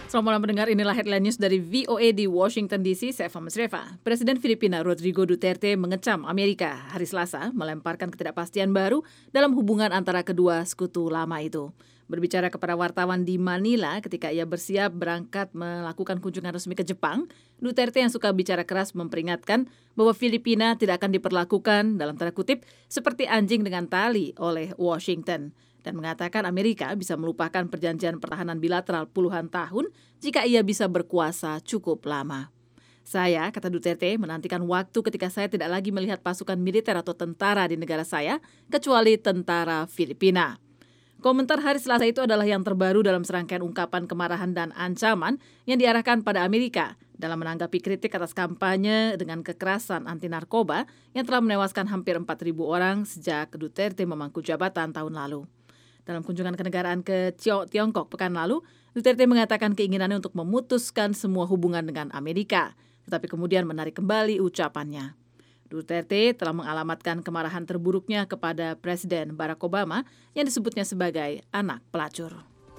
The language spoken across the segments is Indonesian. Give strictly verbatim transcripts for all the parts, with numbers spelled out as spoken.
Selamat malam pendengar, inilah headline news dari V O A di Washington D C, saya Fama Sreva. Presiden Filipina Rodrigo Duterte mengecam Amerika hari Selasa melemparkan ketidakpastian baru dalam hubungan antara kedua sekutu lama itu. Berbicara kepada wartawan di Manila ketika ia bersiap berangkat melakukan kunjungan resmi ke Jepang, Duterte yang suka bicara keras memperingatkan bahwa Filipina tidak akan diperlakukan, dalam tanda kutip, seperti anjing dengan tali oleh Washington. Dan mengatakan Amerika bisa melupakan perjanjian pertahanan bilateral puluhan tahun jika ia bisa berkuasa cukup lama. Saya, kata Duterte, menantikan waktu ketika saya tidak lagi melihat pasukan militer atau tentara di negara saya, kecuali tentara Filipina. Komentar hari Selasa itu adalah yang terbaru dalam serangkaian ungkapan kemarahan dan ancaman yang diarahkan pada Amerika dalam menanggapi kritik atas kampanye dengan kekerasan anti narkoba yang telah menewaskan hampir empat ribu orang sejak Duterte memangku jabatan tahun lalu. Dalam kunjungan kenegaraan ke Tiongkok pekan lalu, Duterte mengatakan keinginannya untuk memutuskan semua hubungan dengan Amerika, tetapi kemudian menarik kembali ucapannya. Duterte telah mengalamatkan kemarahan terburuknya kepada Presiden Barack Obama yang disebutnya sebagai anak pelacur.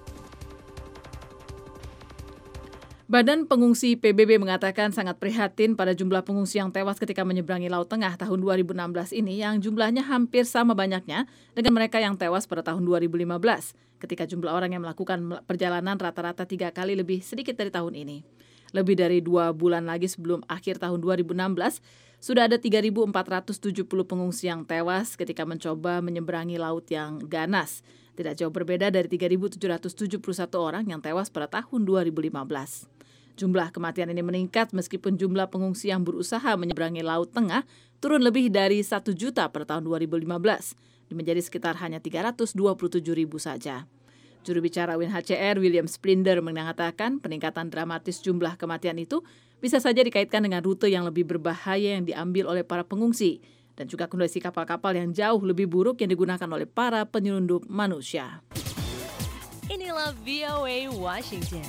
Badan Pengungsi P B B mengatakan sangat prihatin pada jumlah pengungsi yang tewas ketika menyeberangi Laut Tengah tahun dua ribu enam belas ini yang jumlahnya hampir sama banyaknya dengan mereka yang tewas pada tahun dua ribu lima belas ketika jumlah orang yang melakukan perjalanan rata-rata tiga kali lebih sedikit dari tahun ini. Lebih dari dua bulan lagi sebelum akhir tahun dua ribu enam belas, sudah ada tiga ribu empat ratus tujuh puluh pengungsi yang tewas ketika mencoba menyeberangi laut yang ganas. Tidak jauh berbeda dari tiga ribu tujuh ratus tujuh puluh satu orang yang tewas pada tahun dua ribu lima belas. Jumlah kematian ini meningkat meskipun jumlah pengungsi yang berusaha menyeberangi Laut Tengah turun lebih dari satu juta pada tahun dua ribu lima belas, menjadi sekitar hanya tiga ratus dua puluh tujuh ribu saja. Juru bicara U N H C R William Splinder mengatakan peningkatan dramatis jumlah kematian itu bisa saja dikaitkan dengan rute yang lebih berbahaya yang diambil oleh para pengungsi dan juga kondisi kapal-kapal yang jauh lebih buruk yang digunakan oleh para penyelundup manusia. Inilah V O A Washington.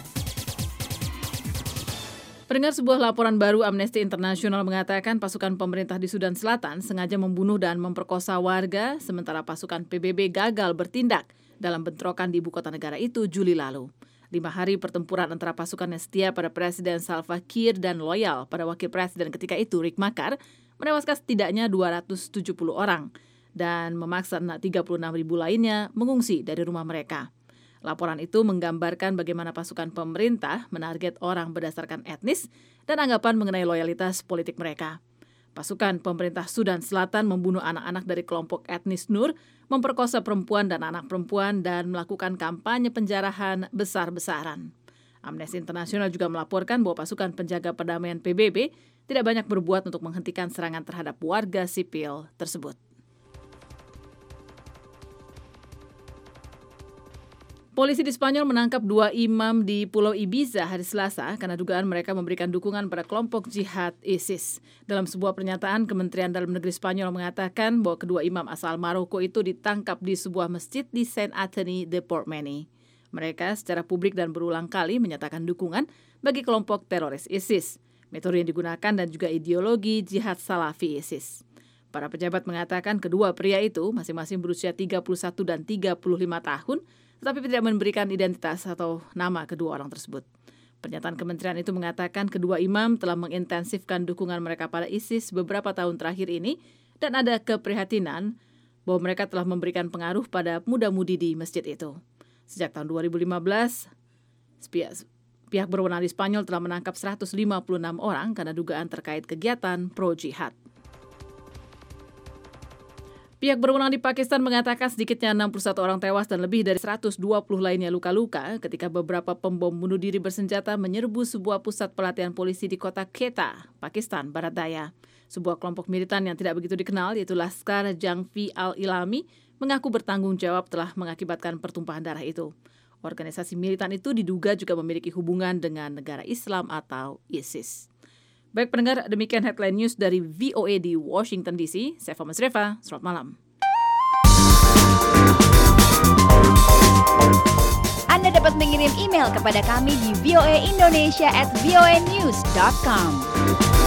Pendengar, sebuah laporan baru Amnesty International mengatakan pasukan pemerintah di Sudan Selatan sengaja membunuh dan memperkosa warga sementara pasukan P B B gagal bertindak dalam bentrokan di ibu kota negara itu Juli lalu. Lima hari pertempuran antara pasukan yang setia pada Presiden Salva Kiir dan loyal pada Wakil Presiden ketika itu Riek Machar menewaskan setidaknya dua ratus tujuh puluh orang dan memaksa tiga puluh enam ribu lainnya mengungsi dari rumah mereka. Laporan itu menggambarkan bagaimana pasukan pemerintah menarget orang berdasarkan etnis dan anggapan mengenai loyalitas politik mereka. Pasukan pemerintah Sudan Selatan membunuh anak-anak dari kelompok etnis Nur, memperkosa perempuan dan anak perempuan, dan melakukan kampanye penjarahan besar-besaran. Amnesty International juga melaporkan bahwa pasukan penjaga perdamaian P B B tidak banyak berbuat untuk menghentikan serangan terhadap warga sipil tersebut. Polisi di Spanyol menangkap dua imam di Pulau Ibiza hari Selasa karena dugaan mereka memberikan dukungan pada kelompok jihad ISIS. Dalam sebuah pernyataan, Kementerian Dalam Negeri Spanyol mengatakan bahwa kedua imam asal Maroko itu ditangkap di sebuah masjid di Saint Anthony de Portmany. Mereka secara publik dan berulang kali menyatakan dukungan bagi kelompok teroris ISIS, metode yang digunakan dan juga ideologi jihad Salafi ISIS. Para pejabat mengatakan kedua pria itu masing-masing berusia tiga puluh satu dan tiga puluh lima tahun, tetapi tidak memberikan identitas atau nama kedua orang tersebut. Pernyataan kementerian itu mengatakan kedua imam telah mengintensifkan dukungan mereka pada ISIS beberapa tahun terakhir ini dan ada keprihatinan bahwa mereka telah memberikan pengaruh pada muda-mudi di masjid itu. Sejak tahun dua ribu lima belas, pihak, pihak berwenang di Spanyol telah menangkap seratus lima puluh enam orang karena dugaan terkait kegiatan pro-jihad. Pihak berwenang di Pakistan mengatakan sedikitnya enam puluh satu orang tewas dan lebih dari seratus dua puluh lainnya luka-luka ketika beberapa pembom bunuh diri bersenjata menyerbu sebuah pusat pelatihan polisi di kota Quetta, Pakistan Barat Daya. Sebuah kelompok militan yang tidak begitu dikenal, yaitu Laskar Jangvi Al-Ilami, mengaku bertanggung jawab telah mengakibatkan pertumpahan darah itu. Organisasi militan itu diduga juga memiliki hubungan dengan negara Islam atau ISIS. Baik pendengar, demikian headline news dari V O A di Washington D C. Saya Fama Sreva, selamat malam. Anda dapat mengirim email kepada kami di voaindonesia at voanews dot com.